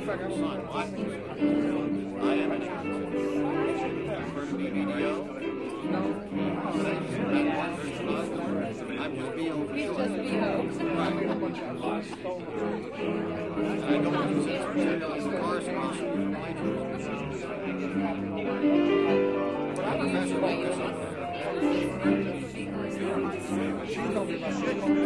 son. I am a first BBDO. No. I'm just BO. He's just BO. I don't consider cars Professor Lucas. She told me about